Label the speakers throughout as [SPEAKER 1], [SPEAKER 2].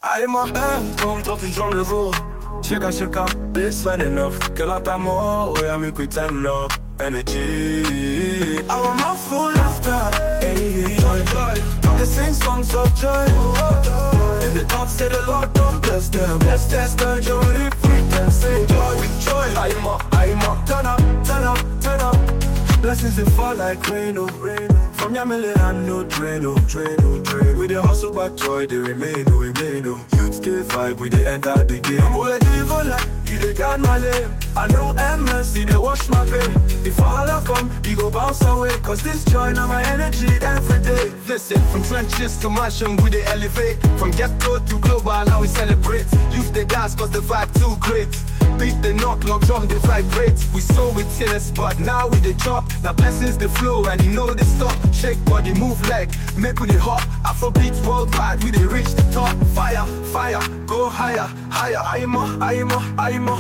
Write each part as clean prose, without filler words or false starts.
[SPEAKER 1] I'm a hand, komt op in zonnevol. Shaka, this one enough. Girl, I time more, where I make we turn up. Energy, I want my full laughter. Hey, joy. They sing songs of joy. In the top, say the Lord don't bless them. Bless the joy, free them, say joy with joy. I'm a, turn up. Blessings they fall like rain, oh rain. From your million, no drain. With the hustle back joy, they remain, oh. Youth get vibe, we they enter the game. I'm all evil like, you they got my name. I know MSC, they wash my pain. If I come, you go bounce away. Cause this joy, now my energy every day.
[SPEAKER 2] Listen, from trenches to mansion, we they elevate. From ghetto to global, now we celebrate. Use the gas cause the vibe too great. Beat the knock, drum, they vibrate. We sow with tears, but now we the chop. Now blessings the flow, and you know they stop. Shake body, move leg, make with the hop. Afrobeat worldwide, we they reach the top. Fire, go higher. I'm a.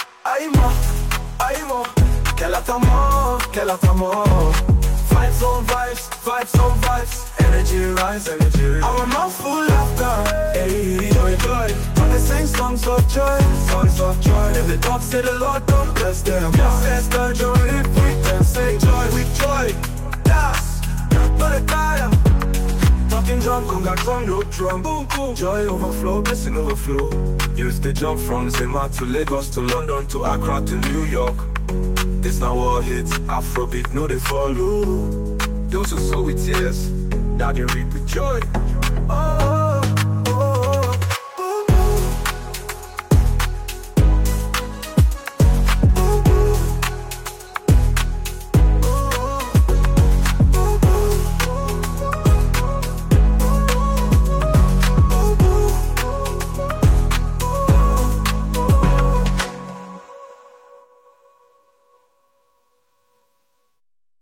[SPEAKER 2] Kelatamo. Vibes on vibes. Energy rise.
[SPEAKER 1] I want my full laughter. Hey, joy. When they sing songs of joy. If the top say the Lord don't bless them. Bless the joy, free them, say joy with joy. Yes, not a tire. Talking drum, conga drum, no drum. Boom. Joy overflow, blessing overflow. Use the jump from Zema to Lagos to London to Accra to New York. This now war hits, Afrobeat, no they follow. Those who sow with tears, now they reap with joy.